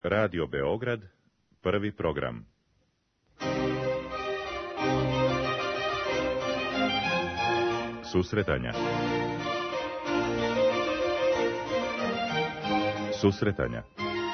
Radio Beograd, prvi program. Susretanja. Susretanja.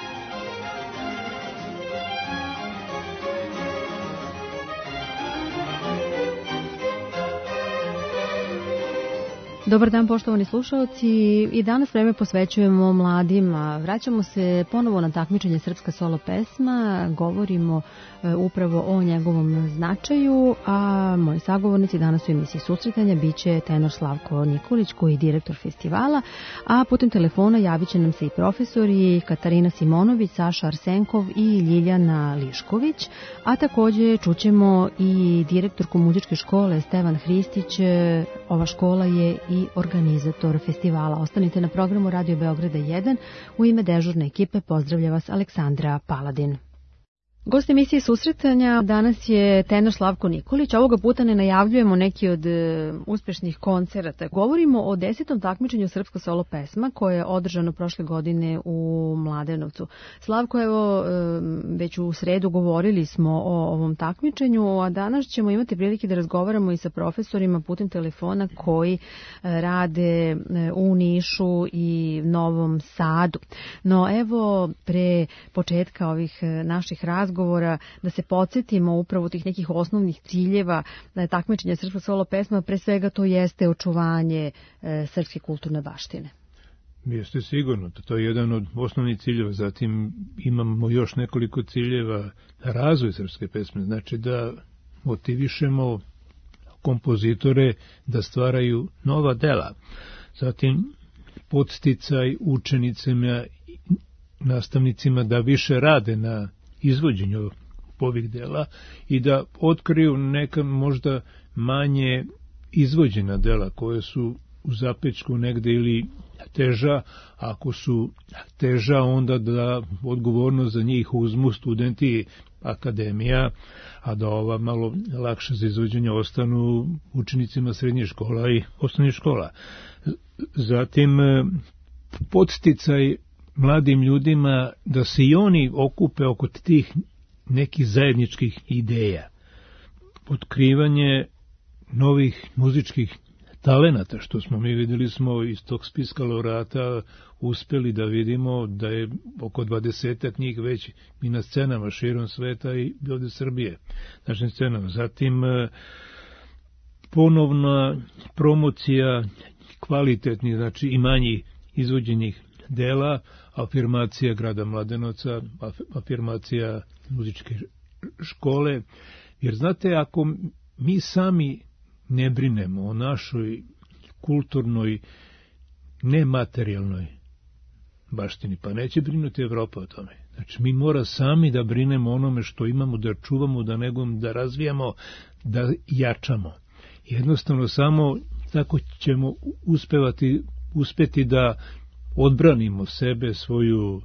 Dobar dan, poštovani slušalci, i danas vreme posvećujemo mladima. Vraćamo se ponovo na takmičenje Srpska solo pesma, govorimo upravo o njegovom značaju, a moji sagovornici danas u emisiji Susretanja biće tenor Slavko Nikolić, koji je direktor festivala, a putem telefona javit će nam se i profesori Katarina Simonović, Saša Arsenkov i Ljiljana Lišković, a takođe čućemo i direktorku muzičke škole Stevan Hristić. Ova škola je i organizator festivala. Ostanite na programu Radio Beograda 1. U ime dežurne ekipe pozdravlja vas Aleksandra Paladin. Gost emisije Susretanja danas je tenor Slavko Nikolić. Ovoga puta ne najavljujemo neki od uspešnih koncerata. Govorimo o 10. takmičenju Srpska solo pesma koje je održano prošle godine u Mladenovcu. Slavko, evo, već u sredu govorili smo o ovom takmičenju, a danas ćemo imati prilike da razgovaramo i sa profesorima putem telefona koji rade u Nišu i Novom Sadu. No evo, pre početka ovih naših razgovora, da se podsjetimo upravo tih nekih osnovnih ciljeva takmičenja Srpska solo pesma, pre svega to jeste očuvanje srpske kulturne baštine. Jeste sigurno, to je jedan od osnovnih ciljeva. Zatim imamo još nekoliko ciljeva. Razvoj srpske pesme, znači da motivišemo kompozitore da stvaraju nova dela. Zatim podsticaj učenicima, nastavnicima da više rade na izvođenju ovih dela i da otkriju neka možda manje izvođena dela koje su u zapećku negde ili teža. Ako su teža, onda da odgovornost za njih uzmu studenti akademija, a da ova malo lakše za izvođenje ostanu učenicima srednjih škola i osnovnih škola. Zatim podsticaj mladim ljudima da se i oni okupe oko tih nekih zajedničkih ideja. Otkrivanje novih muzičkih talenata, što smo mi videli smo iz tog spiska laureata uspeli da vidimo da je oko 20 njih već i na scenama širom sveta i ovde Srbije, našim scenama. Zatim ponovna promocija kvalitetnih, znači i manjih izvođenih dela, afirmacija grada Mladenovca, afirmacija muzičke škole. Jer znate, ako mi sami ne brinemo o našoj kulturnoj, nematerijalnoj baštini, pa neće brinuti Evropa o tome. Znači, mi mora sami da brinemo onome što imamo, da čuvamo, da negujemo, da razvijamo, da jačamo. Jednostavno, samo tako ćemo uspeti da odbranimo sebe, svoju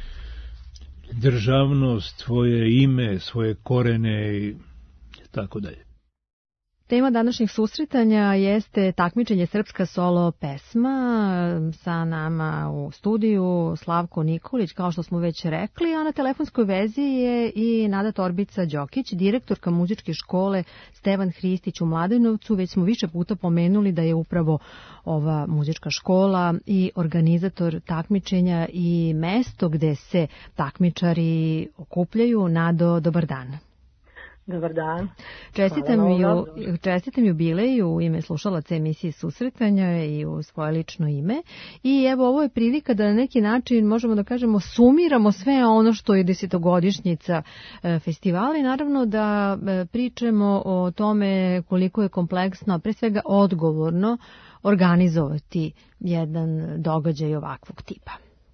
državnost, svoje ime, svoje korene i tako dalje. Tema današnjih susretanja jeste takmičenje Srpska solo pesma. Sa nama u studiju Slavko Nikolić, kao što smo već rekli, a na telefonskoj vezi je i Nada Torbica-Đokić, direktorka muzičke škole Stevan Hristić u Mladenovcu. Već smo više puta pomenuli da je upravo ova muzička škola i organizator takmičenja i mesto gde se takmičari okupljaju. Nado, dobar dan. Dobar dan. Čestitam jubileju u ime slušalaca emisije Susretanja i u svoje lično ime. I evo, ovo je prilika da na neki način, možemo da kažemo, sumiramo sve ono što je 10-godišnjica festivala i naravno da pričamo o tome koliko je kompleksno, a pre svega odgovorno organizovati jedan događaj ovakvog tipa.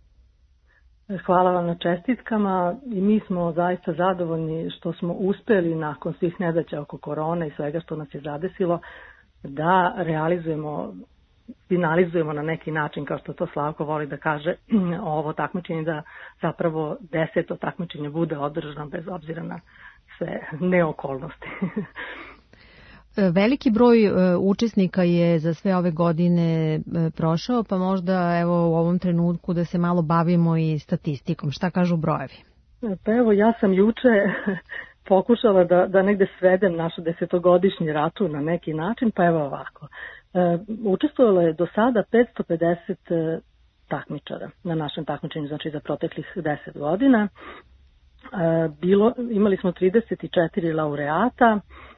Hvala vam na čestitkama i mi smo zaista zadovoljni što smo uspeli nakon svih nedaća oko korone i svega što nas je zadesilo da finalizujemo na neki način, kao što to Slavko voli da kaže, ovo takmičenje, da zapravo 10. takmičenje bude održano bez obzira na sve neokolnosti. Veliki broj učesnika je za sve ove godine prošao, pa možda evo u ovom trenutku da se malo bavimo i statistikom. Šta kažu brojevi? Pa evo, ja sam juče pokušala da negde svedem našu 10-godišnji račun na neki način, pa evo ovako. Učestvovalo je do sada 550 takmičara na našem takmičenju, znači za proteklih 10 godina. Imali smo 34 laureata,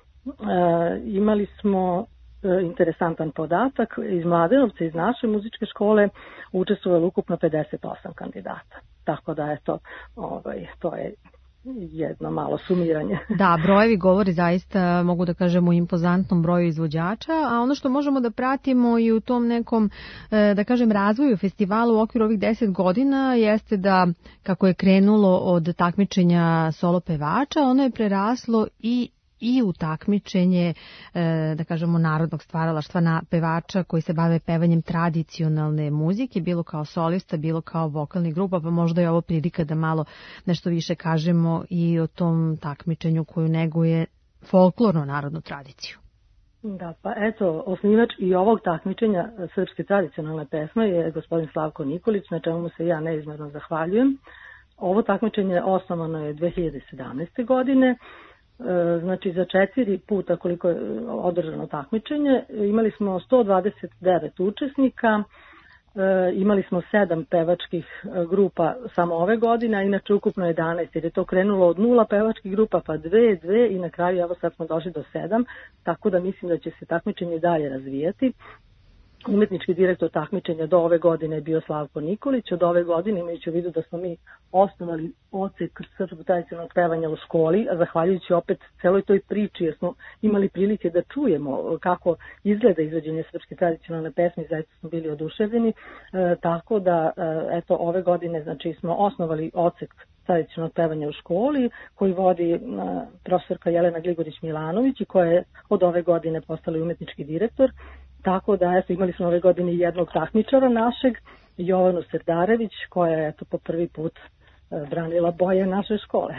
imali smo interesantan podatak, iz Mladenovca, iz naše muzičke škole, učestvovalo ukupno 58 kandidata. Tako da eto, to je jedno malo sumiranje. Da, brojevi govori zaista, mogu da kažemo, impozantnom broju izvođača, a ono što možemo da pratimo i u tom nekom, da kažem, razvoju festivala u okviru ovih 10 godina jeste da, kako je krenulo od takmičenja solo pevača, ono je preraslo i u takmičenje, da kažemo, narodnog stvaralaštva na pevača koji se bave pevanjem tradicionalne muzike, bilo kao solista, bilo kao vokalni grupa, pa možda je ovo prilika da malo nešto više kažemo i o tom takmičenju koju neguje folklorno narodnu tradiciju. Da, pa eto, osnivač i ovog takmičenja srpske tradicionalne pesme je gospodin Slavko Nikolić, na čemu mu se ja neizmjerno zahvaljujem. Ovo takmičenje osnovano je 2017. godine. Znači za 4 puta koliko je održano takmičenje, imali smo 129 učesnika, imali smo 7 pevačkih grupa samo ove godine, a inače ukupno 11, jer je to krenulo od 0 pevačkih grupa, pa 2 i na kraju evo sad smo došli do 7, tako da mislim da će se takmičenje dalje razvijati. Umetnički direktor takmičenja do ove godine je bio Slavko Nikolić. Od ove godine, imajući u vidu da smo mi osnovali odsek srpskog tradicionalnog pevanja u školi, a zahvaljujući opet celoj toj priči, jer smo imali prilike da čujemo kako izgleda izvođenje srpske tradicionalne pesme, zaista smo bili oduševljeni, tako da eto ove godine znači smo osnovali odsek tradicionalnog pevanja u školi koji vodi profesorka Jelena Gligorić-Milanović i koja je od ove godine postala umetnički direktor. Tako da eto, imali smo ove godine jednog takmičara našeg, Jovanu Serdarević, koja je eto, po prvi put branila boje naše škole.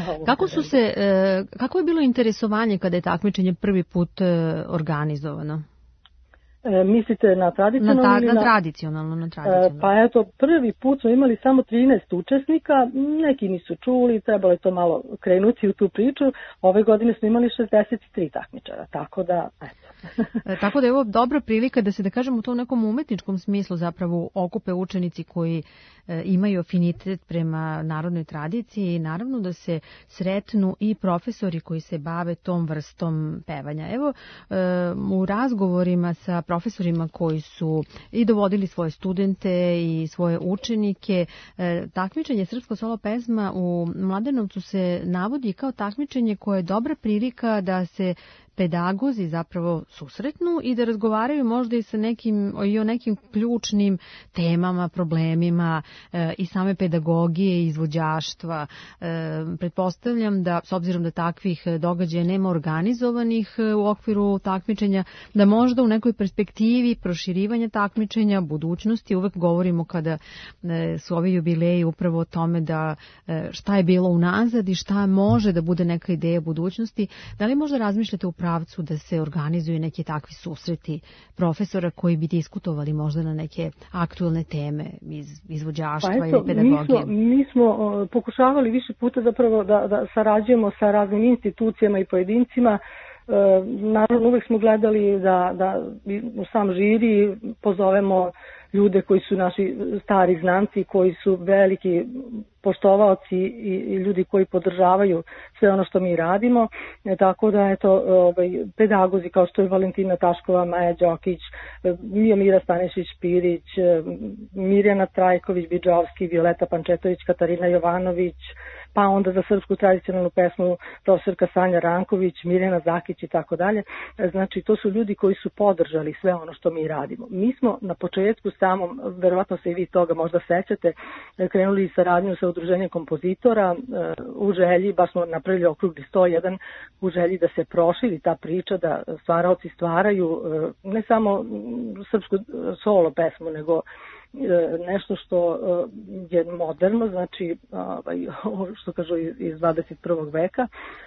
Kako je bilo interesovanje kada je takmičenje prvi put organizovano? Mislite na tradicionalno? Na tradicionalno. Pa eto, prvi put smo imali samo 13 učesnika, neki nisu čuli, trebalo je to malo krenuti u tu priču. Ove godine smo imali 63 takmičara, tako da, eto. Tako da je ovo dobra prilika da se, da kažemo, u tom nekom umetničkom smislu zapravo okupe učenici koji imaju afinitet prema narodnoj tradiciji i naravno da se sretnu i profesori koji se bave tom vrstom pevanja. Evo, u razgovorima sa profesorima koji su i dovodili svoje studente i svoje učenike, takmičenje srpsko solo pesma u Mladenovcu se navodi kao takmičenje koje je dobra prilika da se pedagozi zapravo susretnu i da razgovaraju možda i o nekim ključnim temama, problemima i same pedagogije i izvođaštva. Pretpostavljam da, s obzirom da takvih događaja nema organizovanih u okviru takmičenja, da možda u nekoj perspektivi proširivanja takmičenja, budućnosti, uvek govorimo kada su ovi jubileji upravo o tome da šta je bilo unazad i šta može da bude neka ideja budućnosti. Da li možda razmišljate u pravcu da se organizuju neki takvi susreti profesora koji bi diskutovali možda na neke aktuelne teme iz izvođaštva ili pedagogije? Mi smo pokušavali više puta zapravo da sarađujemo sa raznim institucijama i pojedincima. Naravno, uvek smo gledali da u sam žiri pozovemo ljude koji su naši stari znanci, koji su veliki poštovaoci i ljudi koji podržavaju sve ono što mi radimo. Tako da, eto, pedagozi kao što je Valentina Taškova, Maja Đokić, Mira Stanišić-Pirić, Mirjana Trajković-Bidžovski, Violeta Pančetović, Katarina Jovanović, pa onda za srpsku tradicionalnu pesmu profesorka Sanja Ranković, Mirjana Zakić i tako dalje. Znači, to su ljudi koji su podržali sve ono što mi radimo. Mi smo na početku samom, verovatno se i vi toga možda sećate, krenuli saradnju sa udruženjem kompozitora u želji, baš smo napravili okrugli 101, u želji da se proširi ta priča, da stvaraoci stvaraju ne samo srpsku solo pesmu, nego nešto što je moderno, znači što kažu iz 21. veka,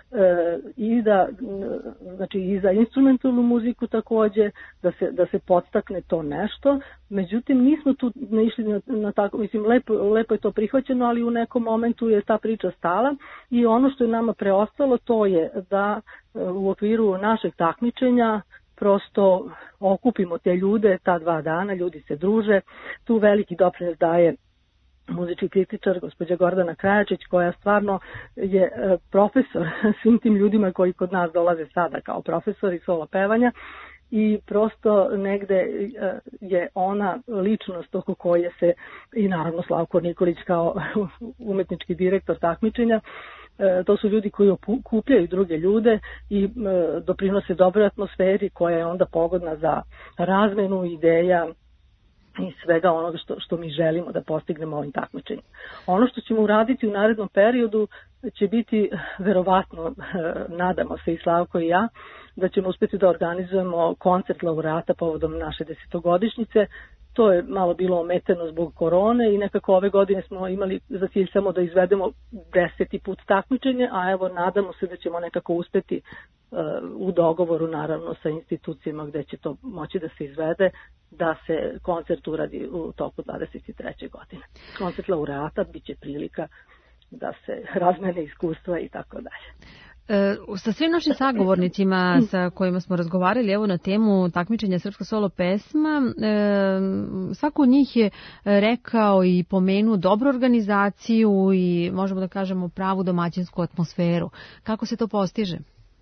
i da znači i za instrumentalnu muziku takođe da se podstakne to nešto. Međutim, nismo tu naišli na tako, mislim, lepo je to prihvaćeno, ali u nekom momentu je ta priča stala i ono što je nama preostalo to je da u okviru našeg takmičenja prosto okupimo te ljude, ta 2 dana, ljudi se druže. Tu veliki doprinos daje muzički kritičar, gospođa Gordana Krajačić, koja stvarno je profesor svim tim ljudima koji kod nas dolaze sada kao profesori solo pevanja i prosto negde je ona ličnost oko koje se, i naravno Slavko Nikolić kao umetnički direktor takmičenja, to su ljudi koji okupljaju druge ljude i doprinose dobroj atmosferi koja je onda pogodna za razmenu ideja i svega onoga što mi želimo da postignemo ovim takmičenjem. Ono što ćemo uraditi u narednom periodu će biti, verovatno, nadamo se i Slavko i ja, da ćemo uspeti da organizujemo koncert laureata povodom naše 10-godišnjice. To je malo bilo ometeno zbog korone i nekako ove godine smo imali za cilj samo da izvedemo 10. put takmičenje, a evo nadamo se da ćemo nekako uspeti u dogovoru naravno sa institucijama gde će to moći da se izvede, da se koncert uradi u toku 23. godine. Koncert laureata biće prilika da se razmene iskustva i tako dalje. Sa svim našim sagovornicima sa kojima smo razgovarali evo na temu takmičenja srpska solo pesma, svako od njih je rekao i pomenuo dobru organizaciju i možemo da kažemo pravu domaćinsku atmosferu. Kako se to postiže?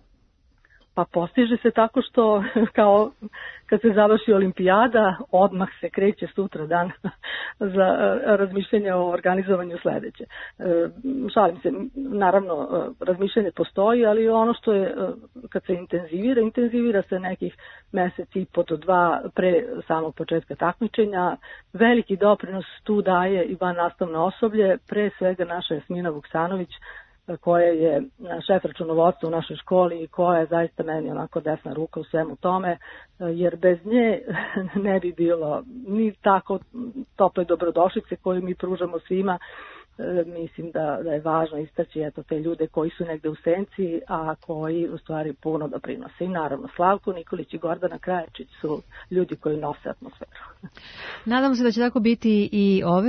Pa postiže se tako što kao kad se završi olimpijada, odmah se kreće sutra dan za razmišljanje o organizovanju sledeće. Šalim se, naravno razmišljanje postoji, ali ono što je kad se intenzivira se nekih mesec i po do 2 pre samog početka takmičenja. Veliki doprinos tu daje i vannastavno osoblje, pre svega naša Jasmina Vuksanović, koja je šef računovodstva u našoj školi i koja je zaista meni onako desna ruka u svemu tome, jer bez nje ne bi bilo ni tako tople dobrodošlice koju mi pružamo svima. Mislim da je važno istaći te ljude koji su negde u senci, a koji u stvari puno doprinose. I naravno Slavko Nikolić i Gordana Krajačić su ljudi koji nose atmosferu. Nadamo se da će tako biti i ove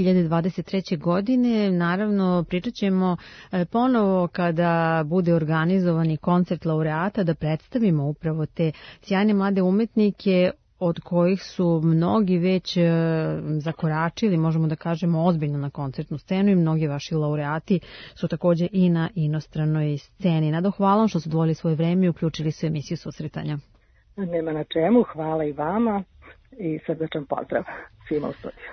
2023. godine. Naravno pričat ćemo ponovo kada bude organizovani koncert laureata da predstavimo upravo te sjajne mlade umetnike od kojih su mnogi već zakoračili, možemo da kažemo, ozbiljno na koncertnu scenu i mnogi vaši laureati su takođe i na inostranoj sceni. Nado, hvala vam što su odvojili svoje vreme i uključili se u emisiju Susretanja. Nema na čemu, hvala i vama i srdačan pozdrav svima u studiju.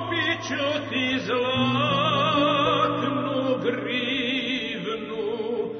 Zlatnu grivnu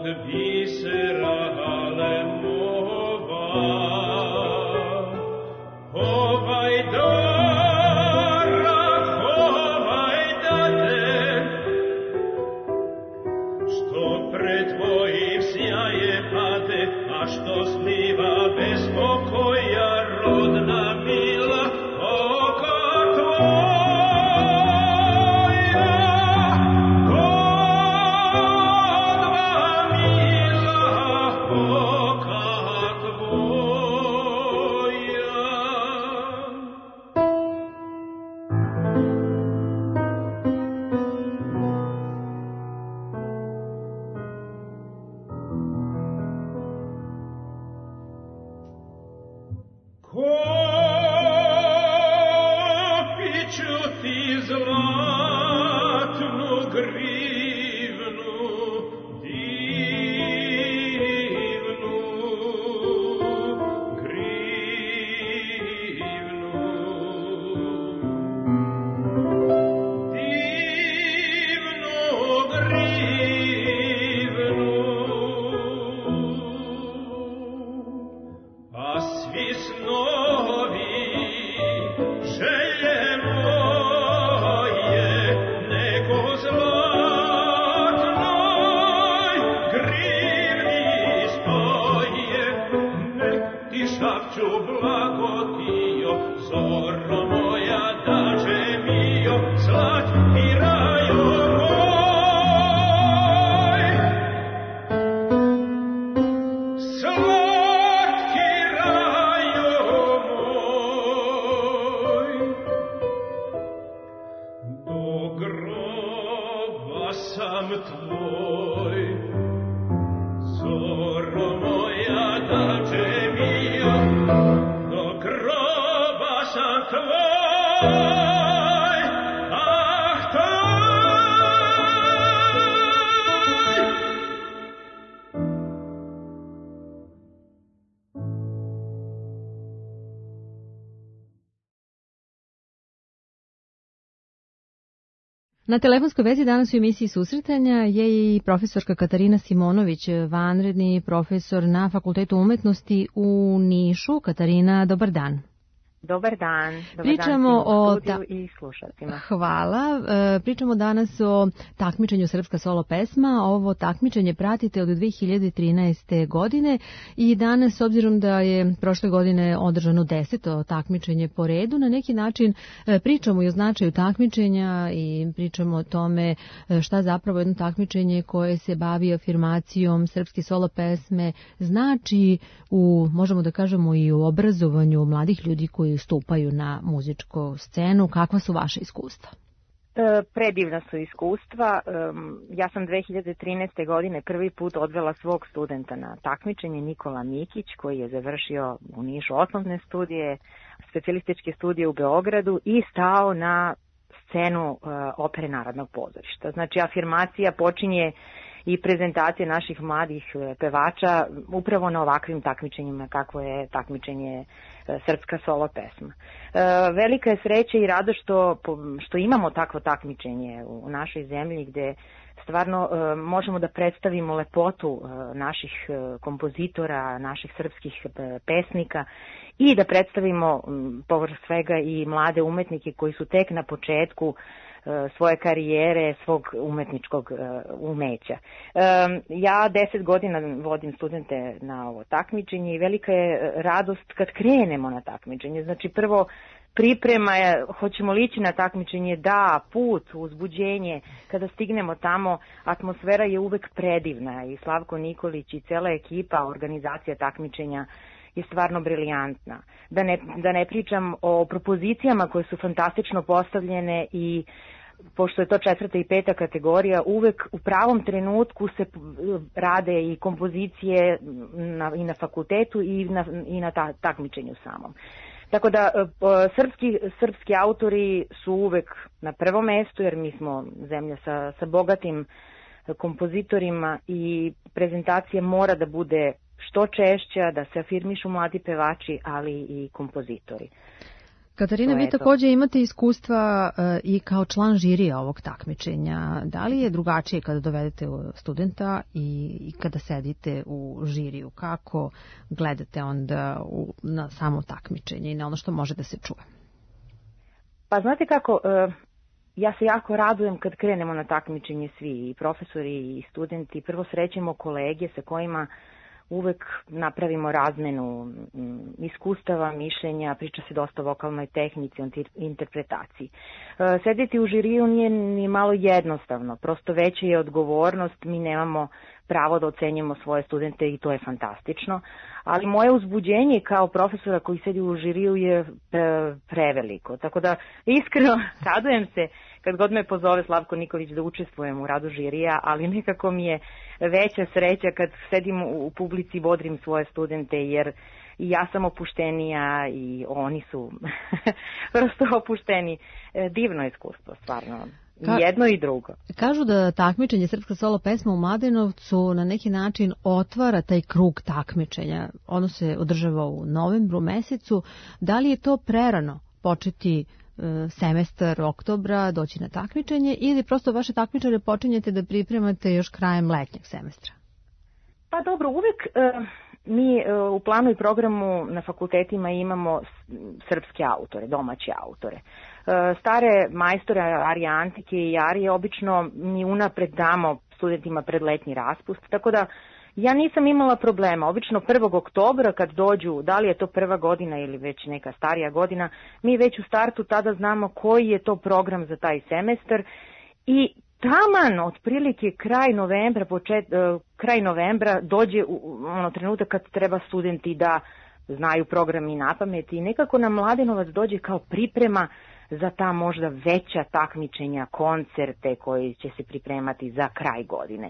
Na telefonskoj vezi danas u emisiji Susretanja je i profesorka Katarina Simonović, vanredni profesor na Fakultetu umetnosti u Nišu. Katarina, dobar dan. Dobar dan. Pričamo o i slušateljima. Hvala. Pričamo danas o takmičenju Srpska solo pesma. Ovo takmičenje pratite od 2013. godine i danas, s obzirom da je prošle godine održano 10. takmičenje po redu, na neki način pričamo i o značaju takmičenja i pričamo o tome šta zapravo jedno takmičenje koje se bavi afirmacijom srpske solo pesme znači možemo da kažemo i u obrazovanju mladih ljudi koji stupaju na muzičku scenu. Kakva su vaše iskustva? Predivna su iskustva. Ja sam 2013. godine prvi put odvela svog studenta na takmičenje, Nikola Mikić, koji je završio u Nišu osnovne studije, specijalističke studije u Beogradu i stao na scenu Opere Narodnog pozorišta. Znači, afirmacija počinje i prezentacije naših mladih pevača upravo na ovakvim takmičenjima kako je takmičenje Srpska solo pesma. Velika je sreća i rado što imamo takvo takmičenje u našoj zemlji gde stvarno možemo da predstavimo lepotu naših kompozitora, naših srpskih pesnika i da predstavimo povrh svega i mlade umetnike koji su tek na početku svoje karijere, svog umetničkog umeća. Ja 10 godina vodim studente na ovo takmičenje i velika je radost kad krenemo na takmičenje. Znači prvo priprema je, hoćemo li ići na takmičenje, da, put, uzbuđenje, kada stignemo tamo, atmosfera je uvek predivna i Slavko Nikolić i cela ekipa, organizacija takmičenja je stvarno briljantna. Da ne pričam o propozicijama koje su fantastično postavljene i pošto je to 4. i 5. kategorija, uvek u pravom trenutku se rade i kompozicije i na fakultetu i na takmičenju samom. Tako da srpski autori su uvek na prvom mestu, jer mi smo zemlja sa bogatim kompozitorima i prezentacija mora da bude što češća, da se afirmišu mladi pevači, ali i kompozitori. Katarina, vi takođe imate iskustva i kao član žirija ovog takmičenja. Da li je drugačije kada dovedete studenta i kada sedite u žiriju? Kako gledate onda na samo takmičenje i na ono što može da se čuje? Pa znate kako, ja se jako radujem kad krenemo na takmičenje svi, i profesori i studenti. Prvo srećemo kolege sa kojima uvek napravimo razmenu iskustava, mišljenja, priča se dosta o vokalnoj tehnici, o interpretaciji. Sedeti u žiriju nije ni malo jednostavno, prosto veća je odgovornost, mi nemamo pravo da ocenjujemo svoje studente i to je fantastično, ali moje uzbuđenje kao profesora koji sedi u žiriju je preveliko, tako da iskreno radujem se kad god me pozove Slavko Nikolić da učestvujem u radu žirija, ali nekako mi je veća sreća kad sedim u publici i bodrim svoje studente, jer i ja sam opuštenija i oni su prosto opušteni. Divno iskustvo, stvarno. Jedno i drugo. Kažu da takmičenje Srpska solo pesma u Mladenovcu na neki način otvara taj krug takmičenja. Ono se održava u novembru mesecu. Da li je to prerano početi semestar oktobra, doći na takmičenje, ili prosto vaše takmičare počinjete da pripremate još krajem letnjeg semestra? Pa dobro, uvek mi u planu i programu na fakultetima imamo srpske autore, domaće autore. Stare majstore arije antike i arije obično mi unapred damo studentima pred letnji raspust, tako da ja nisam imala problema. Obično 1. oktobra kad dođu, da li je to prva godina ili već neka starija godina, mi već u startu tada znamo koji je to program za taj semestar i taman otprilike kraj novembra dođe trenutak kad treba studenti da znaju program i napamet i nekako na Mladenovac dođe kao priprema za ta možda veća takmičenja, koncerte koji će se pripremati za kraj godine,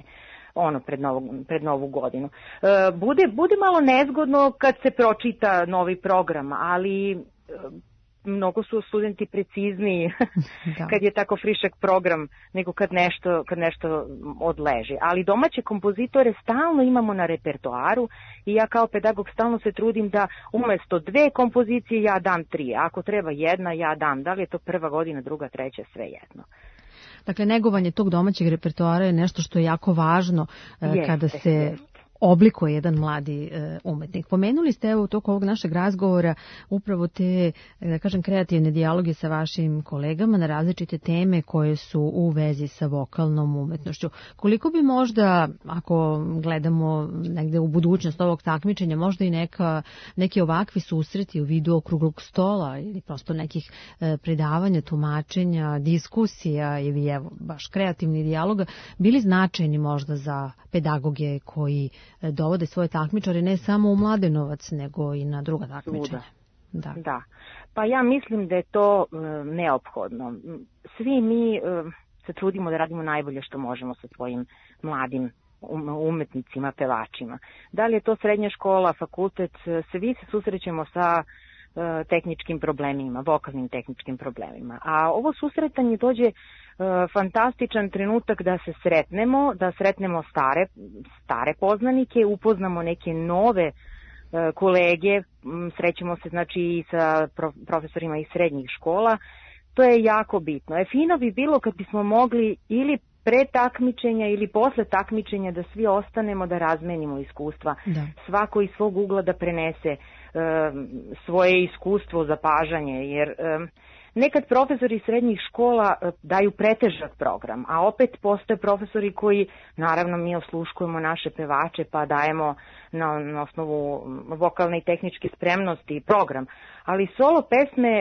pred novu godinu. Bude malo nezgodno kad se pročita novi program, ali mnogo su studenti precizniji kad je tako frišak program nego kad nešto odleži. Ali domaće kompozitore stalno imamo na repertoaru i ja kao pedagog stalno se trudim da umesto 2 kompozicije ja dam 3. Ako treba jedna, ja dam. Da li je to prva godina, druga, treća, sve jedno. Dakle, negovanje tog domaćeg repertoara je nešto što je jako važno kada se oblikuje jedan mladi umetnik. Pomenuli ste evo u toku ovog našeg razgovora upravo te, da kažem, kreativne dijaloge sa vašim kolegama na različite teme koje su u vezi sa vokalnom umetnošću. Koliko bi možda, ako gledamo negde u budućnost ovog takmičenja, možda i neki ovakvi susreti u vidu okruglog stola ili prosto nekih predavanja, tumačenja, diskusija ili evo baš kreativnih dijaloga bili značajni možda za pedagoge koji dovode svoje takmičare ne samo u Mladenovac, nego i na druga takmičenja. Da. Pa ja mislim da je to neophodno. Svi mi se trudimo da radimo najbolje što možemo sa svojim mladim umetnicima, pevačima. Da li je to srednja škola, fakultet, svi se susrećemo sa tehničkim problemima, vokalnim tehničkim problemima. A ovo susretanje dođe fantastičan trenutak da se sretnemo stare poznanike, upoznamo neke nove kolege, srećemo se znači i sa profesorima iz srednjih škola. To je jako bitno. Fino bi bilo kad bismo mogli ili pre takmičenja ili posle takmičenja da svi ostanemo da razmenimo iskustva. Da. Svako iz svog ugla da prenese svoje iskustvo, zapažanje, jer nekad profesori srednjih škola daju pretežak program, a opet postoje profesori koji, naravno mi osluškujemo naše pevače pa dajemo na osnovu vokalne i tehničke spremnosti program, ali solo pesme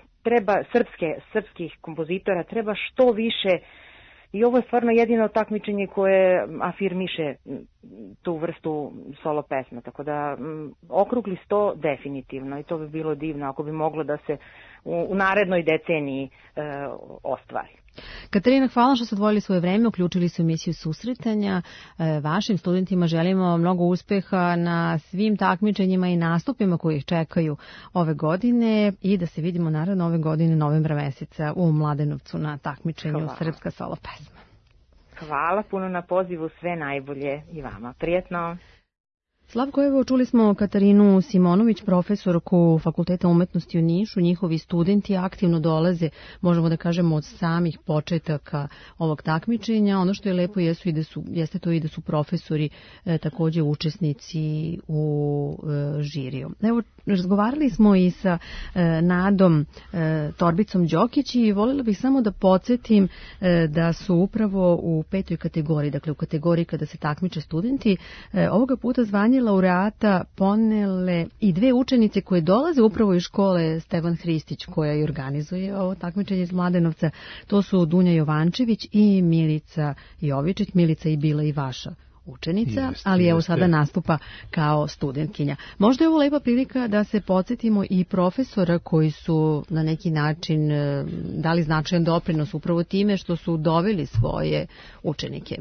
srpskih kompozitora treba što više. I ovo je stvarno jedino takmičenje koje afirmiše tu vrstu solo pesme, tako da okrugli 100 definitivno i to bi bilo divno ako bi moglo da se u narednoj deceniji ostvari. Katarina, hvala što ste odvojili svoje vreme, uključili su emisiju Susretanja. Vašim studentima želimo mnogo uspeha na svim takmičenjima i nastupima koji ih čekaju ove godine i da se vidimo naravno ove godine novembra meseca u Mladenovcu na takmičenju Srpska solo pesma. Hvala puno na pozivu, sve najbolje i vama. Prijetno. Slavko, evo čuli smo Katarinu Simonović, profesorku Fakulteta umetnosti u Nišu. Njihovi studenti aktivno dolaze, možemo da kažemo, od samih početaka ovog takmičenja. Ono što je lepo jeste to i da su profesori takođe učesnici u žiriju. Evo, razgovarali smo i sa Nadom Torbicom Đokić i voljela bih samo da podsjetim da su upravo u 5. kategoriji, dakle u kategoriji kada se takmiče studenti, ovoga puta zvanje laureata ponele i 2 učenice koje dolaze upravo iz škole Stevan Hristić, koja i organizuje ovo takmičenje iz Mladenovca. To su Dunja Jovančević i Milica Jovičić. Milica je bila i vaša učenica, ali evo sada nastupa kao studentkinja. Možda je ovo lepa prilika da se podsjetimo i profesora koji su na neki način dali značajan doprinos upravo time što su doveli svoje učenike.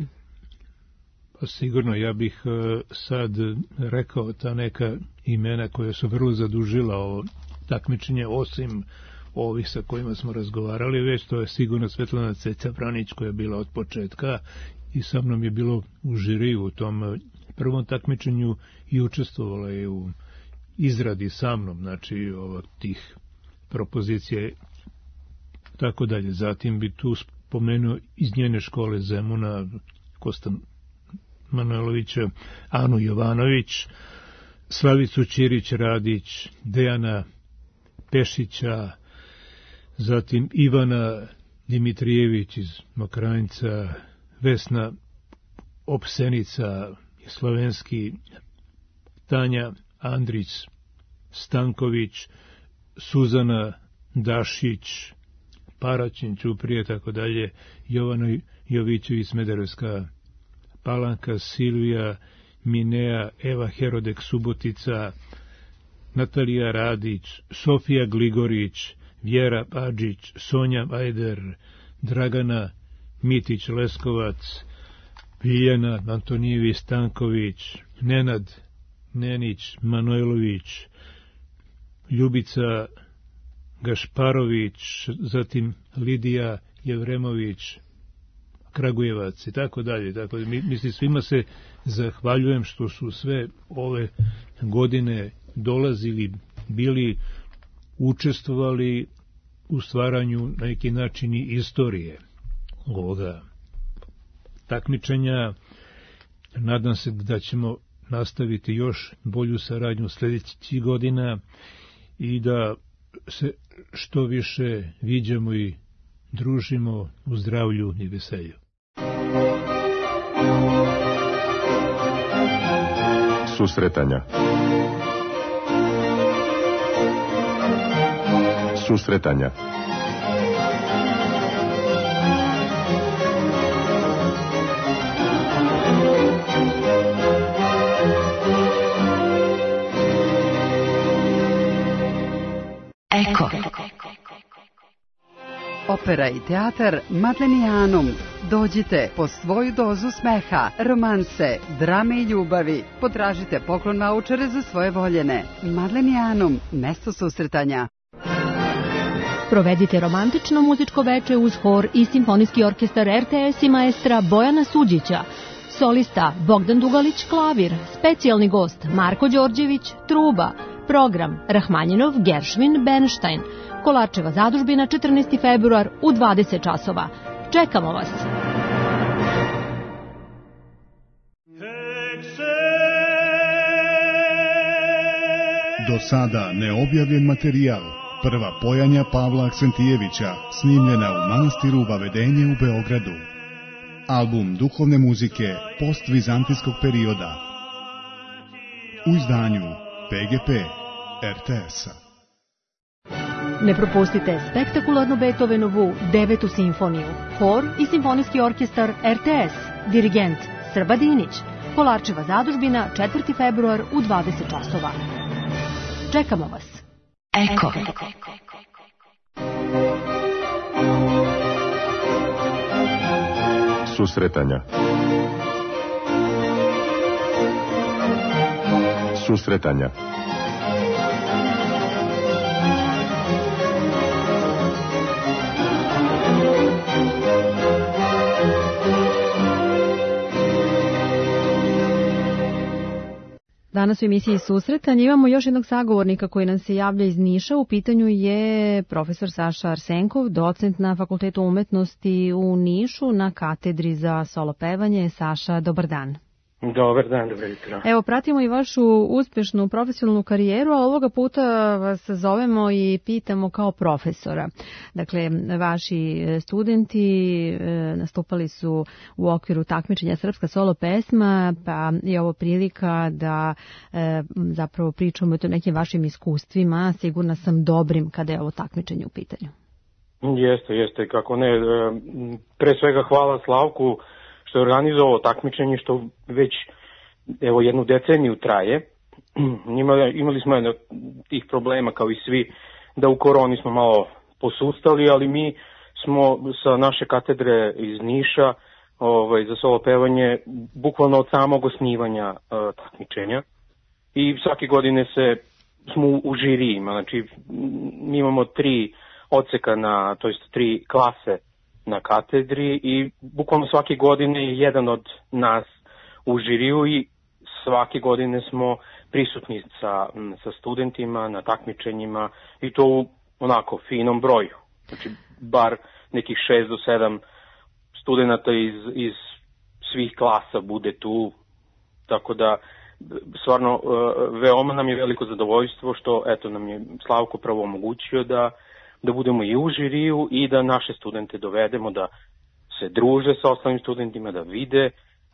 Pa sigurno, ja bih sad rekao ta neka imena koja su vrlo zadužila ovo takmičenje, osim ovih sa kojima smo razgovarali već, to je sigurno Svetlana Ceca-Vranić koja je bila od početka i sa mnom je bilo u žiriju u tom prvom takmičenju i učestvovala je u izradi sa mnom, znači tih propozicije tako dalje. Zatim bi tu spomenuo iz njene škole Zemuna Kosta Manojlovića, Anu Jovanović, Slavicu Ćirić-Radić, Dejana Pešića, zatim Ivana Dimitrijević iz Mokranjca, Vesna Opsenica, slovenski, Tanja Andrić Stanković, Suzana Dašić, Paraćin Ćuprije, tako dalje, Jovana Jovićević, Smederevska Palanka, Silvija Minea, Eva Herodek Subotica, Natalija Radić, Sofija Gligorić, Vjera Adžić, Sonja Ajder, Dragana Mitić Leskovac, Biljana Antonijević Stanković, Nenad Nenić Manojlović, Ljubica Gašparović, zatim Lidija Jevremović Kragujevac i tako dalje. Tako, mislim, svima se zahvaljujem što su sve ove godine dolazili, bili, učestvovali u stvaranju na neki način istorije ovoga takmičenja. Nadam se da ćemo nastaviti još bolju saradnju sljedećih godina i da se što više viđamo i družimo u zdravlju i veselju. Susretanja. Susretanja. Eko. Opera i teatar Madlenijanum. Dođite po svoju dozu smeha, romanse, drame i ljubavi. Potražite poklon vaučere za svoje voljene. Madlenijanum, mesto susretanja. Provedite romantično muzičko veče uz hor i simfonijski orkestar RTS i maestra Bojana Suđića. Solista Bogdan Dugalić klavir, specijalni gost Marko Đorđević truba. Program Rahmanjinov, Geršvin, Bernstein. Kolarčeva zadužbina, 14. februar u 20 časova. Čekamo vas! Do sada neobjavljen materijal. Prva pojanja Pavla Aksentijevića, snimljena u manastiru Vavedenje u Beogradu. Album duhovne muzike postvizantijskog perioda. U izdanju PGP RTS-a. Ne propustite spektakularnu Beethovenovu 9. simfoniju. Hor i simfonijski orkestar RTS. Dirigent Srba Dinić. Kolarčeva zadužbina, 4. februar u 20 časova. Čekamo vas. Eko. Susretanja. Susretanja. Danas u emisiji Susretanje imamo još jednog sagovornika koji nam se javlja iz Niša. U pitanju je profesor Saša Arsenkov, docent na Fakultetu umetnosti u Nišu na katedri za solo pevanje. Saša, dobar dan. Dobar dan, dobro jutro. Evo, pratimo i vašu uspešnu profesionalnu karijeru, a ovoga puta vas zovemo i pitamo kao profesora. Dakle, vaši studenti nastupali su u okviru takmičenja Srpska solo pesma, pa je ovo prilika da zapravo pričamo o nekim vašim iskustvima, sigurna sam dobrim kada je ovo takmičenje u pitanju. Jeste, kako ne. Pre svega hvala Slavku što je organizovao takmičenje, što već jednu deceniju traje. Imali smo tih problema kao i svi, da u koroni smo malo posustali, ali mi smo sa naše katedre iz Niša za solo pevanje bukvalno od samog osnivanja takmičenja i svake godine smo u žirijima. Znači, mi imamo 3 odseka, to jest 3 klase na katedri i bukvalno svake godine je jedan od nas u žiriju i svake godine smo prisutni sa studentima na takmičenjima i to u onako finom broju. Znači, bar nekih 6 do 7 studenata iz svih klasa bude tu, tako da stvarno veoma nam je veliko zadovoljstvo što nam je Slavko prvo omogućio da budemo i u žiriju i da naše studente dovedemo da se druže sa ostalim studentima, da vide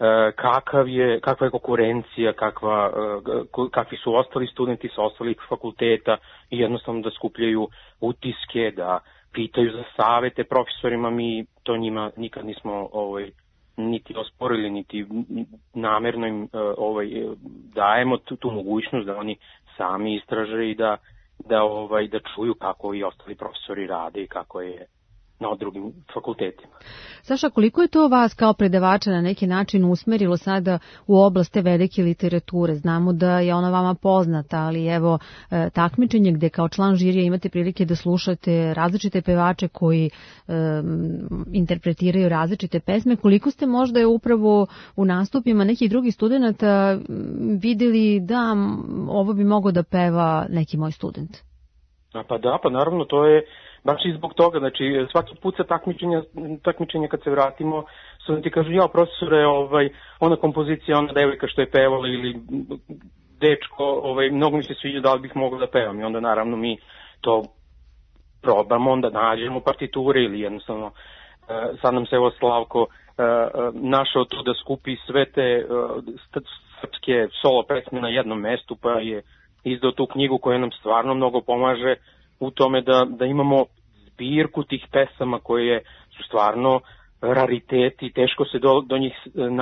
kakva je konkurencija, kakvi su ostali studenti sa ostalih fakulteta i jednostavno da skupljaju utiske, da pitaju za savete profesorima. Mi to njima nikad nismo niti osporili, niti namerno im dajemo tu mogućnost da oni sami istraže i da čuju kako i ostali profesori rade i kako je na drugim fakultetima. Saša, koliko je to vas kao predavača na neki način usmerilo sada u oblast te velike literature? Znamo da je ona vama poznata, ali evo takmičenje gde kao član žirija imate prilike da slušate različite pevače koji interpretiraju različite pesme. Koliko ste možda upravo u nastupima nekih drugih studenata videli da ovo bi mogao da peva neki moj student? Pa naravno, to je baš i zbog toga, znači svaki put sa takmičenja kad se vratimo, studenti kažu, profesore, ona kompozicija, ona devojka što je pevala ili dečko, mnogo mi se sviđa, da li bih mogla da pevam, i onda naravno mi to probamo, onda nađemo partiture ili jednostavno sad nam se Slavko našao to da skupi sve te srpske solo pesme na jednom mestu, pa je izdao tu knjigu koja nam stvarno mnogo pomaže u tome da imamo zbirku tih pesama koje su stvarno rariteti, teško se do njih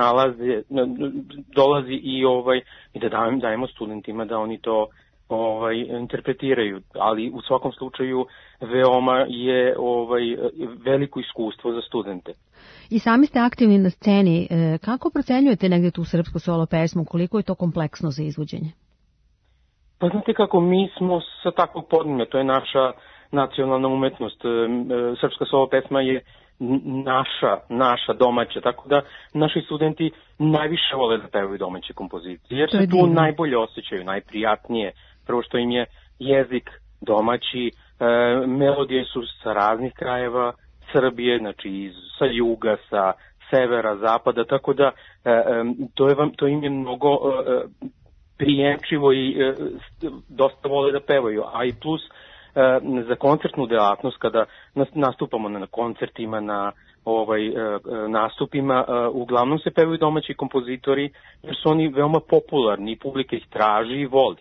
dolazi i da dajemo studentima da oni to interpretiraju, ali u svakom slučaju veoma je veliko iskustvo za studente. I sami ste aktivni na sceni, kako procenjujete negde tu srpsku solo pesmu, koliko je to kompleksno za izvođenje? Pa znate kako, mi smo sa takvog podneblja, to je naša nacionalna umetnost, srpska solo pesma je naša domaća, tako da naši studenti najviše vole da pevaju domaće kompozicije, jer se tu najbolje osjećaju, najprijatnije, prvo što im je jezik domaći, melodije su sa raznih krajeva Srbije, znači sa juga, sa severa, zapada, tako da to im je mnogo prijemčivo i dosta vole da pevaju, a i plus za koncertnu delatnost, kada nastupamo na koncertima, na nastupima, uglavnom se pevaju domaći kompozitori, jer su oni veoma popularni, publika ih traži i voli.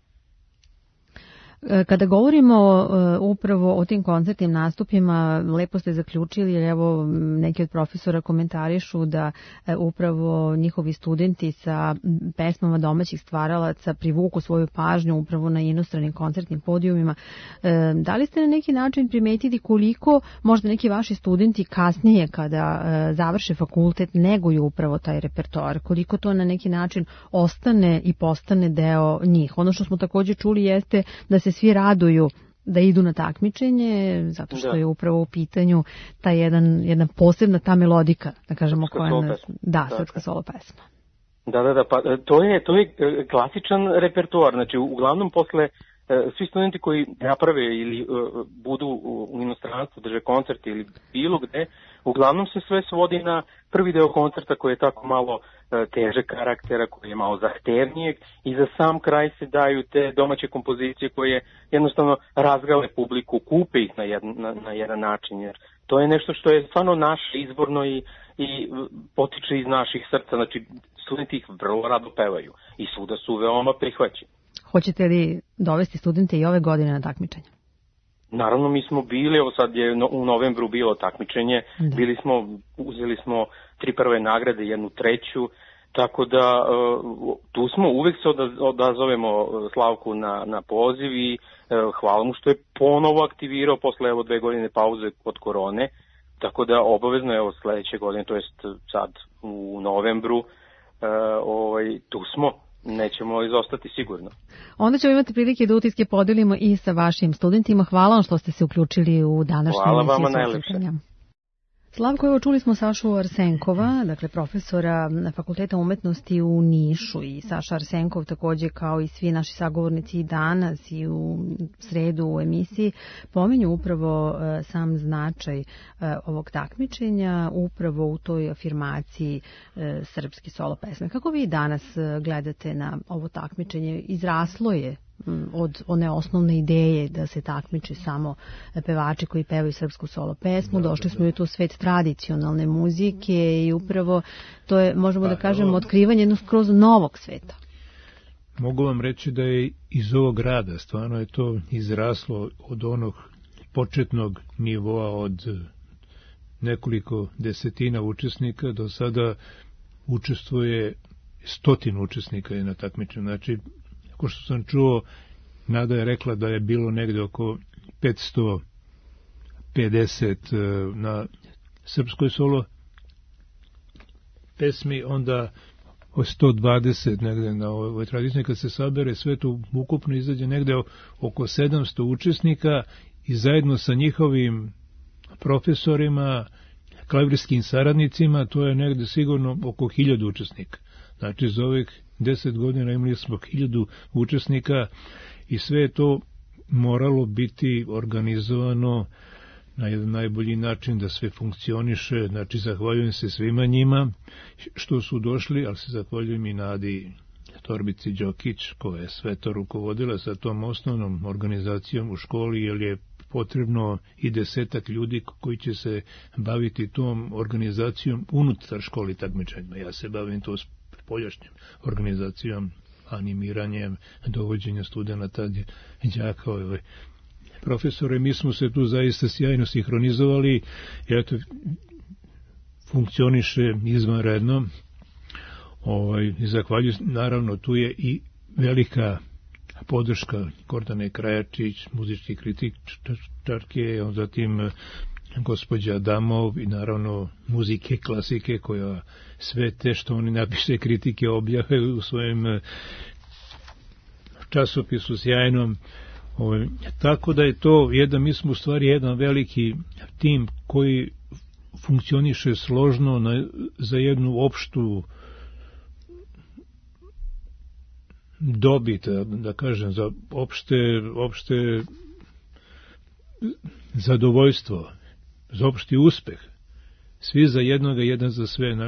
Kada govorimo upravo o tim koncertnim nastupima, lepo ste zaključili, jer evo neki od profesora komentarišu da upravo njihovi studenti sa pesmama domaćih stvaralaca privuku svoju pažnju upravo na inostranim koncertnim podijumima. Da li ste na neki način primetili koliko možda neki vaši studenti kasnije kada završe fakultet neguju upravo taj repertoar, koliko to na neki način ostane i postane deo njih? Ono što smo također čuli jeste da se svi raduju da idu na takmičenje, zato što je upravo u pitanju ta jedna posebna ta melodika, da kažemo, koja nas... Da, srpska solo pesma. Da, pa to je klasičan repertoar, znači uglavnom posle svi studenti koji naprave ili budu u inostranstvu, drže koncerte ili bilo gde, uglavnom se sve svodi na prvi deo koncerta koji je tako malo teže karaktera, koji je malo zahtevnijeg i za sam kraj se daju te domaće kompozicije koje jednostavno razgale publiku, kupe ih na jedan način, jer to je nešto što je stvarno naše izborno i potiče iz naših srca, znači studenti ih vrlo rado pevaju i svuda su veoma prihvaćeni. Hoćete li dovesti studente i ove godine na takmičenje? Naravno, mi smo bili, evo sad je u novembru bilo takmičenje, uzeli smo 3 prve nagrade, 1 treću, tako da tu smo, uvek se odazovemo Slavku na poziv i hvala mu što je ponovo aktivirao posle 2 godine pauze od korone, tako da obavezno evo sledeće godine, to jest sad u novembru, tu smo. Nećemo izostati sigurno. Onda ćemo imati prilike da utiske podelimo i sa vašim studentima. Hvala vam što ste se uključili u današnju emisiju. Hvala vama najlepše. Slavko, evo čuli smo Sašu Arsenkova, dakle profesora Fakulteta umetnosti u Nišu, i Saša Arsenkov takođe kao i svi naši sagovornici i danas i u sredu u emisiji pominju upravo sam značaj ovog takmičenja, upravo u toj afirmaciji srpske solo pesme. Kako vi danas gledate na ovo takmičenje? Izraslo je od one osnovne ideje da se takmiče samo pevači koji pevaju srpsku solo pesmu. Došli smo i u tu svet tradicionalne muzike i upravo to je, možemo da kažemo, otkrivanje jednog skroz novog sveta. Mogu vam reći da je iz ovog rada stvarno je to izraslo od onog početnog nivoa od nekoliko desetina učesnika, do sada učestvuje 100 učesnika je na takmičenju. Znači, ako što sam čuo, Nada je rekla da je bilo negde oko 550 na srpskoj solo pesmi, onda 120 negde na ovoj tradiciji. Kad se sabere sve to ukupno izađe negde oko 700 učesnika i zajedno sa njihovim profesorima, klavirskim saradnicima, to je negde sigurno oko 1000 učesnika. Znači, za ovih 10 godina imali smo 1000 učesnika i sve je to moralo biti organizovano na jedan najbolji način da sve funkcioniše. Znači, zahvaljujem se svima njima što su došli, ali se zahvaljujem i Nadi Torbici Đokić, koja je sve to rukovodila sa tom osnovnom organizacijom u školi, jer je potrebno i 10 ljudi koji će se baviti tom organizacijom unutar školi takmičenja. Ja se bavim to spoljašnjom organizacijom, animiranjem, dovođenja studenata, đaka, profesore. Mi smo se tu zaista sjajno sinhronizovali i eto, funkcioniše izvanredno. Zahvaljujem, naravno, tu je i velika podrška Gordane Krajačić, muzičke kritičarke, zatim gospođa Adamov i naravno muzike klasike, koja sve te što oni napiše kritike objave u svojem časopisu sjajnom. Tako da je to mi smo u stvari jedan veliki tim koji funkcioniše složno za jednu opštu dobit, da kažem, za opšte zadovoljstvo, za opšti uspeh. Svi za jednoga, jedan za sve,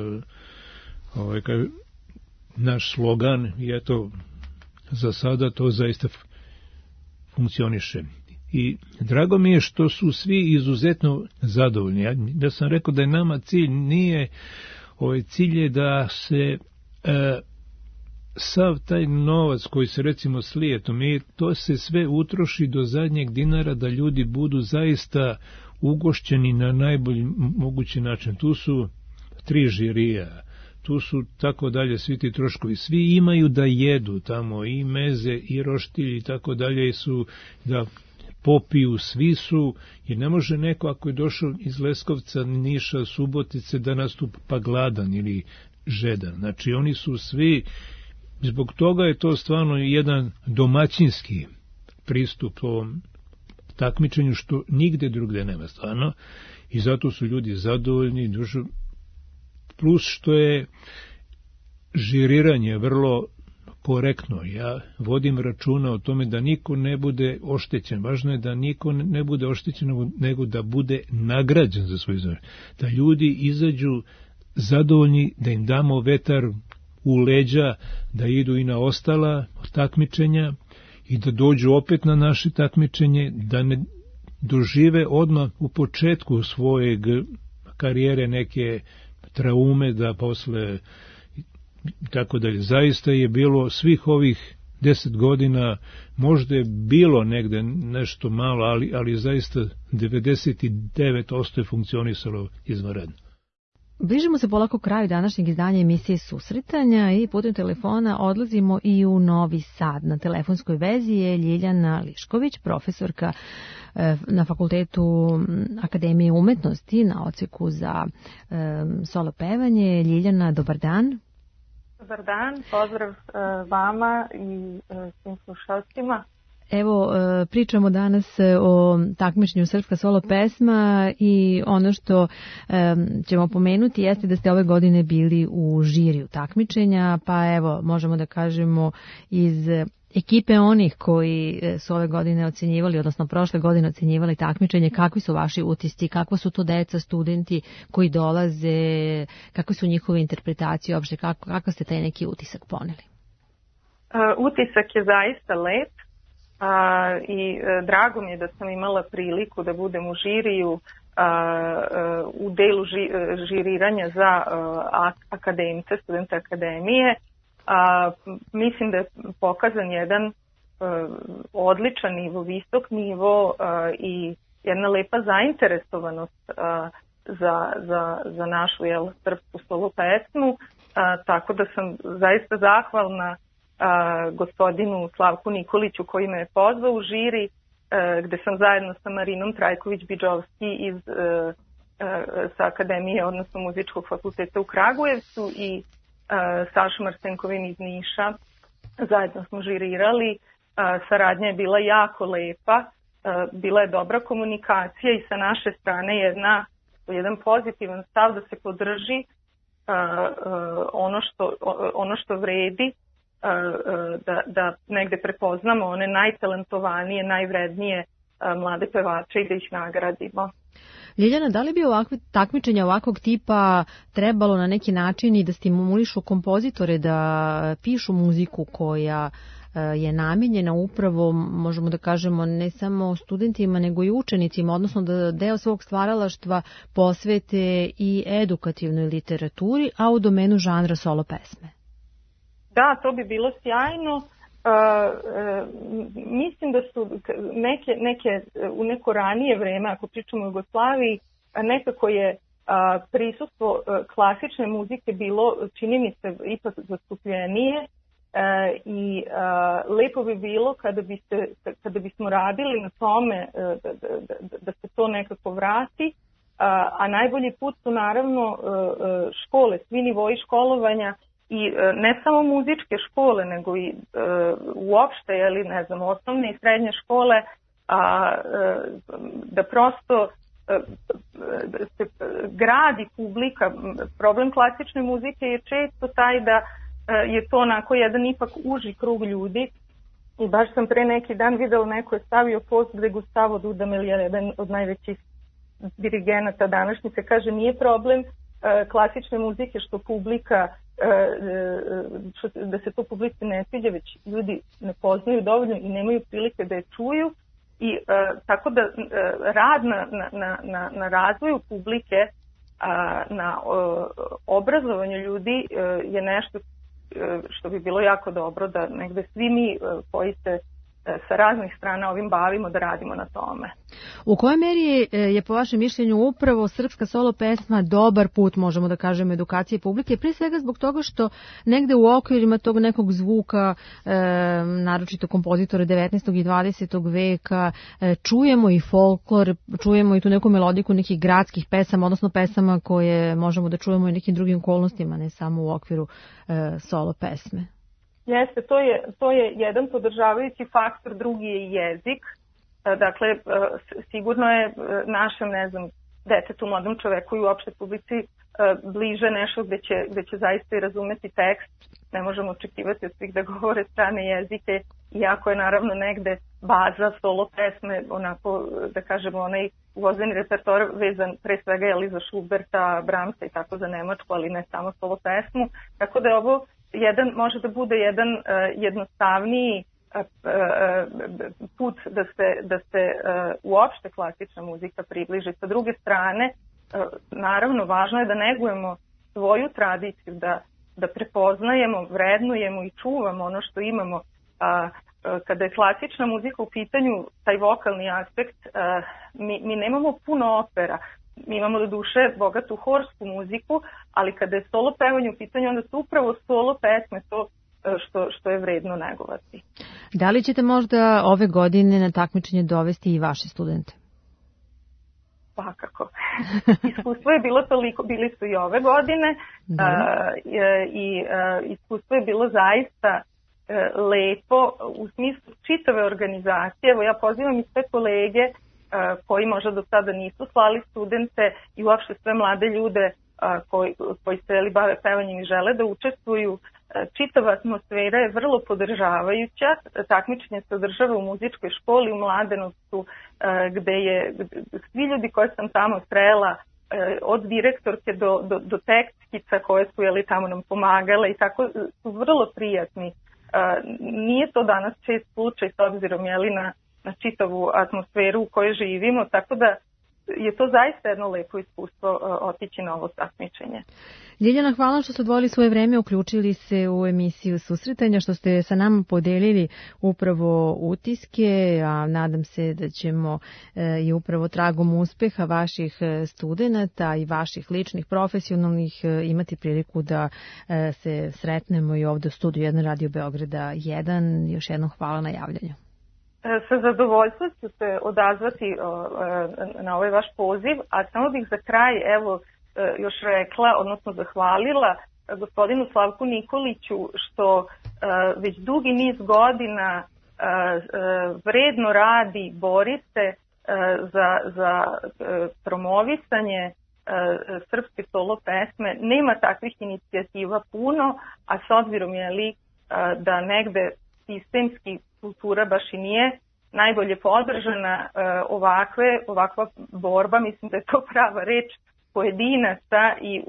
naš slogan, i eto, za sada to zaista funkcioniše. I drago mi je što su svi izuzetno zadovoljni. Ja sam rekao da je nama cilj, cilj je da se sav taj novac koji se recimo slije, to se sve utroši do zadnjeg dinara, da ljudi budu zaista ugošćeni na najbolji mogući način. Tu su 3 žirija, tu su tako dalje svi ti troškovi, svi imaju da jedu tamo, i meze, i roštilj, i tako dalje, su da popiju, svi su, jer ne može neko ako je došao iz Leskovca, Niša, Subotice, da nastupa gladan ili žedan. Znači, oni su svi, zbog toga je to stvarno jedan domaćinski pristup ovom takmičenju, što nigde drugde nema stvarno, i zato su ljudi zadovoljni, plus što je žiriranje vrlo korektno. Ja vodim računa o tome da niko ne bude oštećen. Važno je da niko ne bude oštećen, nego da bude nagrađen za svoj znanje. Da ljudi izađu zadovoljni, da im damo vetar u leđa, da idu i na ostala takmičenja i da dođu opet na naše takmičenje, da ne dožive odmah u početku svojeg karijere neke traume, da posle tako dalje. Zaista je bilo svih ovih 10 godina, možda je bilo negde nešto malo, ali zaista 99% je funkcionisalo izvanredno. Bližimo se polako kraju današnjeg izdanja emisije Susretanja i putem telefona odlazimo i u Novi Sad. Na telefonskoj vezi je Ljiljana Lišković, profesorka na Fakultetu Akademije umetnosti na odseku za solo pevanje. Ljiljana, dobar dan. Dobar dan, pozdrav vama i svim slušalcima. Evo, pričamo danas o takmičenju Srpska solo pesma i ono što ćemo pomenuti jeste da ste ove godine bili u žiriju takmičenja, pa evo, možemo da kažemo iz ekipe onih koji su ove godine ocenjivali, odnosno prošle godine ocenjivali takmičenje, kakvi su vaši utisci, kakva su to deca, studenti koji dolaze, kakve su njihove interpretacije, uopšte kakav ste taj neki utisak poneli? Utisak je zaista lep. I drago mi je da sam imala priliku da budem u žiriju u delu žiriranja za akademce, studente akademije. Mislim da je pokazan jedan odličan nivo, visok nivo i jedna lepa zainteresovanost za našu srpsku solo pesmu, tako da sam zaista zahvalna gospodinu Slavku Nikoliću koji me je pozvao u žiri, gde sam zajedno sa Marinom Trajković-Bidžovski sa Akademije, odnosno Muzičkog fakulteta u Kragujevcu i Sašom Arsenkovim iz Niša. Zajedno smo žirirali, saradnja je bila jako lepa, bila je dobra komunikacija i sa naše strane jedan pozitivan stav da se podrži ono što vredi, da negde prepoznamo one najtalentovanije, najvrednije mlade pevače i da ih nagradimo. Ljiljana, da li bi ovakve takmičenja ovakvog tipa trebalo na neki način i da stimulišu kompozitore da pišu muziku koja je namijenjena upravo, možemo da kažemo, ne samo studentima nego i učenicima, odnosno da deo svog stvaralaštva posvete i edukativnoj literaturi, a u domenu žanra solo pesme? Da, to bi bilo sjajno. Mislim da su neke u neko ranije vreme, ako pričamo o Jugoslaviji, nekako je prisustvo klasične muzike bilo, čini mi se, ipak zastupljenije i lepo bi bilo kada bismo radili na tome da se to nekako vrati, a najbolji put su naravno škole, svi nivoi školovanja i ne samo muzičke škole, nego i uopšte, osnovne i srednje škole, da prosto se gradi publika. Problem klasične muzike je često taj da je to onako jedan ipak uži krug ljudi i baš sam pre neki dan videla, neko je stavio post gde Gustavo Dudamel, jedan od najvećih dirigenata današnjice, kaže nije problem klasične muzike što publika, da se to publici ne sviđa, već ljudi ne poznaju dovoljno i nemaju prilike da je čuju i tako da rad na razvoju publike, na obrazovanju ljudi je nešto što bi bilo jako dobro da negde svi mi koji se sa raznih strana ovim bavimo da radimo na tome. U kojoj meri je po vašem mišljenju upravo srpska solo pesma dobar put, možemo da kažemo, edukacije publike, prije svega zbog toga što negde u okvirima tog nekog zvuka, naročito kompozitora 19. i 20. veka, čujemo i folklor, čujemo i tu neku melodiku nekih gradskih pesama, odnosno pesama koje možemo da čujemo i nekim drugim okolnostima, ne samo u okviru solo pesme. Jeste, to je jedan podržavajući faktor, drugi je jezik. Dakle, sigurno je našem, detetu, mladom čoveku i uopšte publici bliže nešto gde će zaista i razumeti tekst. Ne možemo očekivati od svih da govore strane jezike, iako je naravno negde baza solo pesme, onako da kažemo onaj uvozeni repertoar vezan pre svega je li za Schuberta, Brahmsa i tako za Nemačku, ali ne samo solo pesmu. Tako da je ovo može da bude jedan jednostavniji put da se uopšte klasična muzika približi. Sa druge strane, naravno, važno je da negujemo svoju tradiciju, da prepoznajemo, vrednujemo i čuvamo ono što imamo. Kada je klasična muzika u pitanju, taj vokalni aspekt, mi nemamo puno opera. Mi imamo do duše bogatu horsku muziku, ali kada je solo pevanje u pitanju, onda su upravo solo pesme to što je vredno negovati. Da li ćete možda ove godine na takmičenje dovesti i vaše studente? Pa kako. Iskustvo je bilo toliko, bili su i ove godine i iskustvo je bilo zaista lepo u smislu čitave organizacije. Evo ja pozivam i sve kolege koji možda do sada nisu slali studente i uopšte sve mlade ljude koji se bave pevanjem i žele da učestvuju. Čitava atmosfera je vrlo podržavajuća. Takmičenje se održava u muzičkoj školi u Mladenovcu, gde je svi ljudi koje sam tamo srela, od direktorke do tekstkica koje su tamo nam pomagale i tako su vrlo prijatni. Nije to danas čest slučaj s obzirom na čitavu atmosferu u kojoj živimo, tako da je to zaista jedno lepo iskustvo otići na ovo takmičenje. Ljiljana, hvala što ste odvojili svoje vreme, uključili se u emisiju Susretanja, što ste sa nama podelili upravo utiske, a nadam se da ćemo i upravo tragom uspeha vaših studenata i vaših ličnih, profesionalnih imati priliku da se sretnemo i ovde u studiju 1 Radio Beograda 1. Još jednom hvala na javljanju. Sa zadovoljstvom ću se odazvati na ovaj vaš poziv, a samo bih za kraj još rekla, odnosno zahvalila gospodinu Slavku Nikoliću što već dugi niz godina vredno radi, bori se za promovisanje srpske solo pesme. Nema takvih inicijativa puno, a s obzirom da negde sistemski kultura baš i nije najbolje podržana, ovakva borba, mislim da je to prava reč, pojedinaca i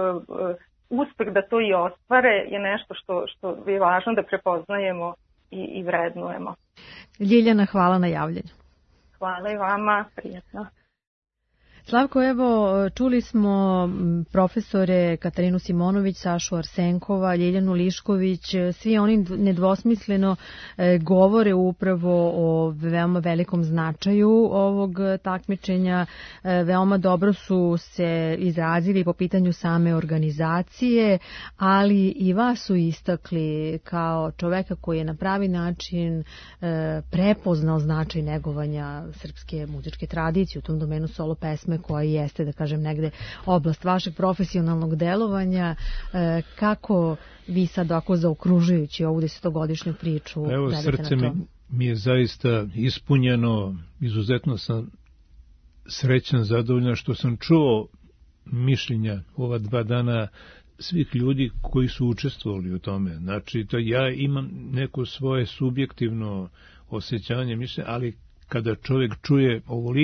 uspeh da to i ostvare je nešto što je važno da prepoznajemo i vrednujemo. Ljiljana, hvala na javljanju. Hvala i vama, prijatno. Slavko, evo, čuli smo profesore Katarinu Simonović, Sašu Arsenkova, Ljiljanu Lišković, svi oni nedvosmisleno govore upravo o veoma velikom značaju ovog takmičenja. Veoma dobro su se izrazili po pitanju same organizacije, ali i vas su istakli kao čoveka koji je na pravi način prepoznao značaj negovanja srpske muzičke tradicije u tom domenu solo pesme, koja jeste, da kažem, negde oblast vašeg profesionalnog delovanja. Kako vi sad ovako zaokružujući ovu 10-godišnju priču evo, gledate na to? Srce mi je zaista ispunjeno, izuzetno sam srećan, zadovoljan što sam čuo mišljenja ova 2 dana svih ljudi koji su učestvovali u tome. Znači, to ja imam neko svoje subjektivno osjećanje, mišljenje, ali kada čovjek čuje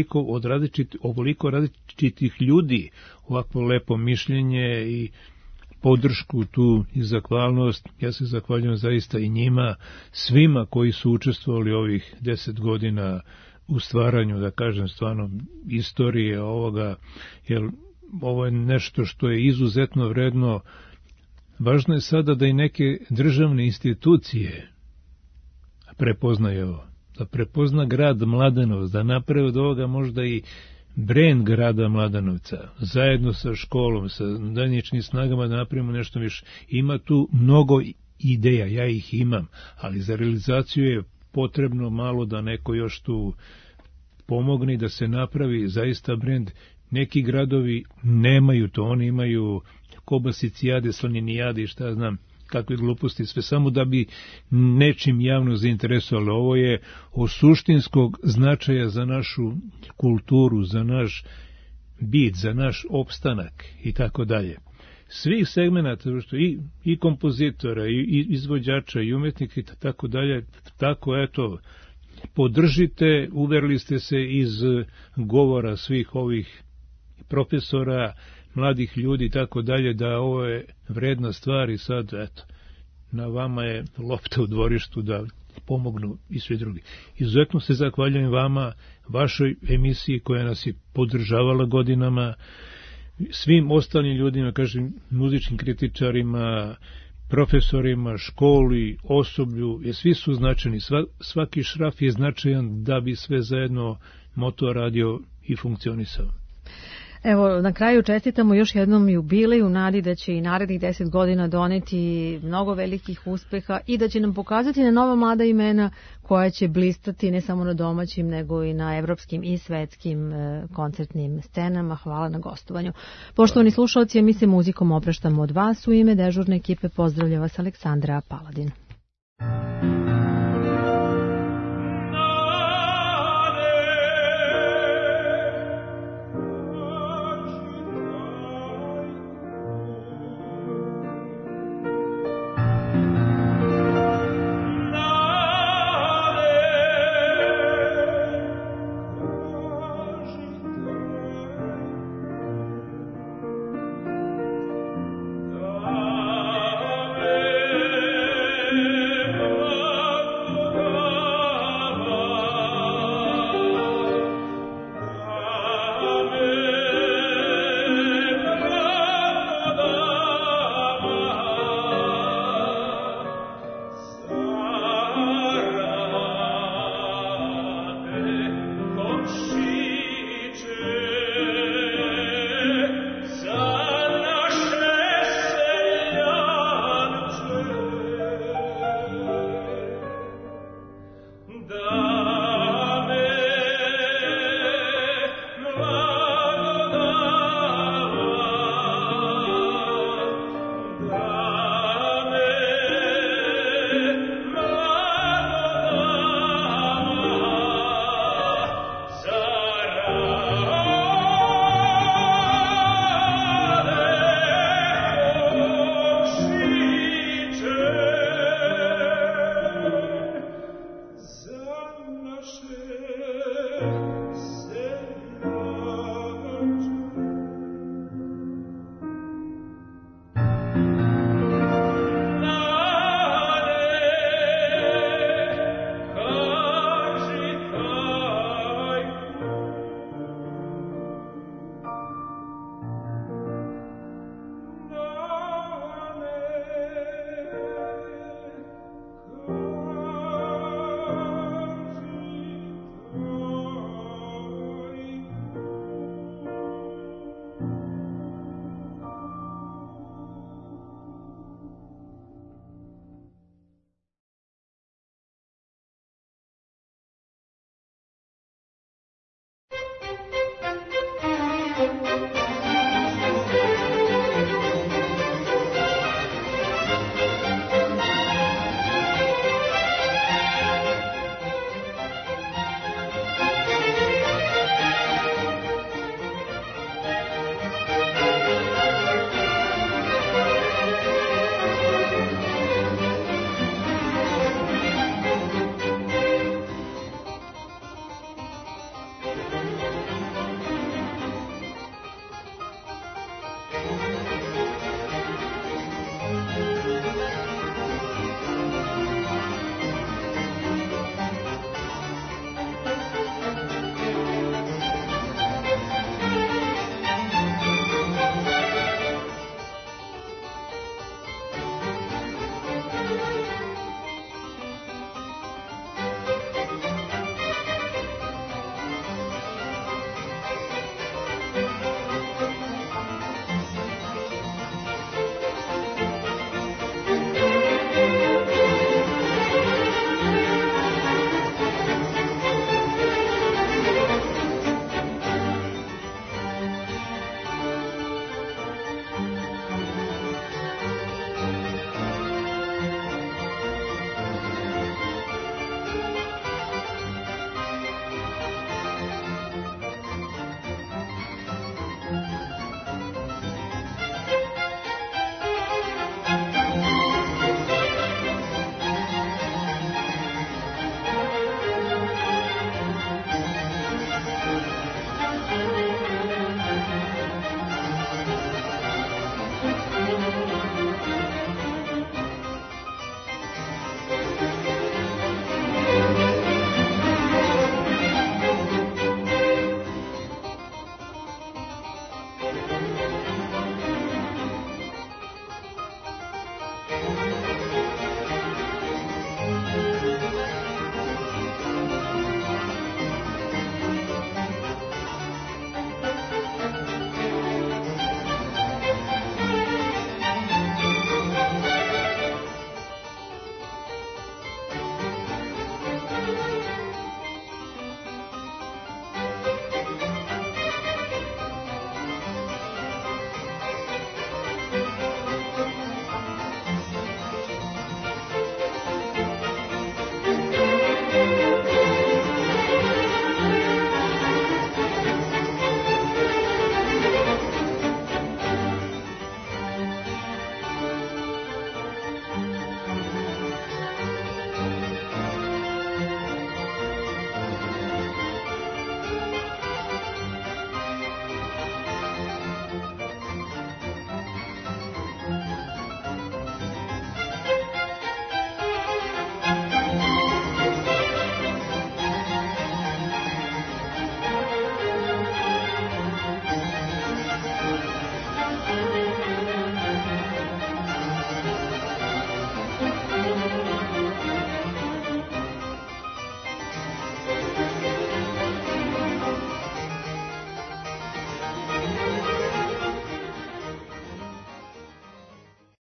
ovoliko različitih ljudi, ovakvo lepo mišljenje i podršku tu i zahvalnost, ja se zahvaljujem zaista i njima, svima koji su učestvovali ovih 10 godina u stvaranju, da kažem, stvarno istorije ovoga, jer ovo je nešto što je izuzetno vredno. Važno je sada da i neke državne institucije prepoznaju ovo, da prepozna grad Mladenovac, da napravi od ovoga možda i brend grada Mladenovca, zajedno sa školom, sa zajedničkim snagama da napravimo nešto više. Ima tu mnogo ideja, ja ih imam, ali za realizaciju je potrebno malo da neko još tu pomogne da se napravi zaista brend. Neki gradovi nemaju to, oni imaju kobasicijade, slaninijade i šta znam, kakve gluposti, sve samo da bi nečim javno zainteresovali. Ovo je od suštinskog značaja za našu kulturu, za naš bit, za naš opstanak i tako dalje. Svih segmenata, što i kompozitora, i izvođača, i umetnika i tako dalje, tako eto, podržite, uverili ste se iz govora svih ovih profesora, mladih ljudi i tako dalje, da ovo je vredna stvar i sad, eto, na vama je lopta u dvorištu da pomognu i svi drugi. Izuzetno se zahvaljujem vama, vašoj emisiji koja nas je podržavala godinama, svim ostalim ljudima, kažem, muzičkim kritičarima, profesorima, školi, osoblju, jer svi su značajni. Svaki šraf je značajan da bi sve zajedno motor radio i funkcionisao. Evo, na kraju čestitamo još jednom jubilej u nadi da će i narednih 10 godina doneti mnogo velikih uspeha i da će nam pokazati na nova mlada imena koja će blistati ne samo na domaćim nego i na evropskim i svetskim koncertnim scenama. Hvala na gostovanju. Poštovani slušalci, mi se muzikom opraštamo od vas. U ime dežurne ekipe pozdravlja vas Aleksandra Paladin.